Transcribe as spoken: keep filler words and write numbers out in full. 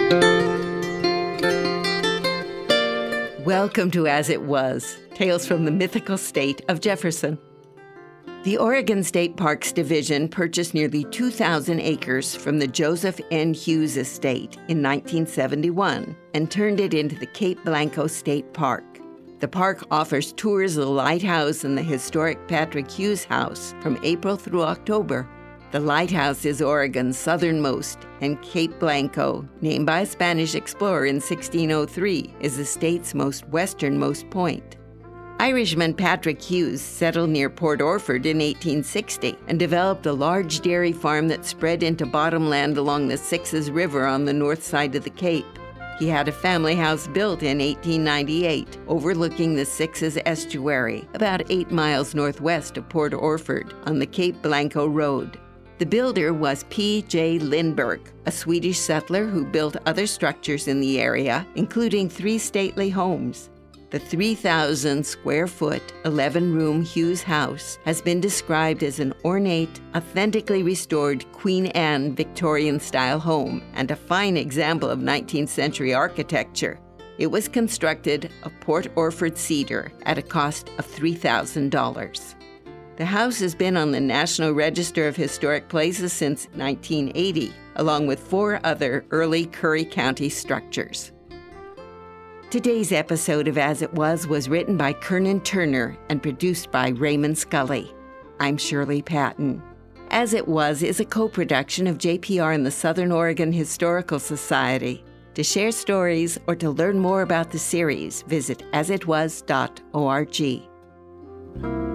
Welcome to As It Was, Tales from the Mythical State of Jefferson. The Oregon State Parks Division purchased nearly two thousand acres from the Joseph N. Hughes Estate in nineteen seventy-one and turned it into the Cape Blanco State Park. The park offers tours of the lighthouse and the historic Patrick Hughes House from April through October. The lighthouse is Oregon's southernmost, and Cape Blanco, named by a Spanish explorer in sixteen oh three, is the state's most westernmost point. Irishman Patrick Hughes settled near Port Orford in eighteen sixty and developed a large dairy farm that spread into bottomland along the Sixes River on the north side of the Cape. He had a family house built in eighteen ninety-eight, overlooking the Sixes estuary, about eight miles northwest of Port Orford on the Cape Blanco Road. The builder was P J Lindberg, a Swedish settler who built other structures in the area, including three stately homes. The three thousand square foot, eleven room Hughes house has been described as an ornate, authentically restored Queen Anne Victorian-style home and a fine example of nineteenth century architecture. It was constructed of Port Orford cedar at a cost of three thousand dollars. The house has been on the National Register of Historic Places since nineteen eighty, along with four other early Curry County structures. Today's episode of As It Was was written by Kernan Turner and produced by Raymond Scully. I'm Shirley Patton. As It Was is a co-production of J P R and the Southern Oregon Historical Society. To share stories or to learn more about the series, visit as it was dot org.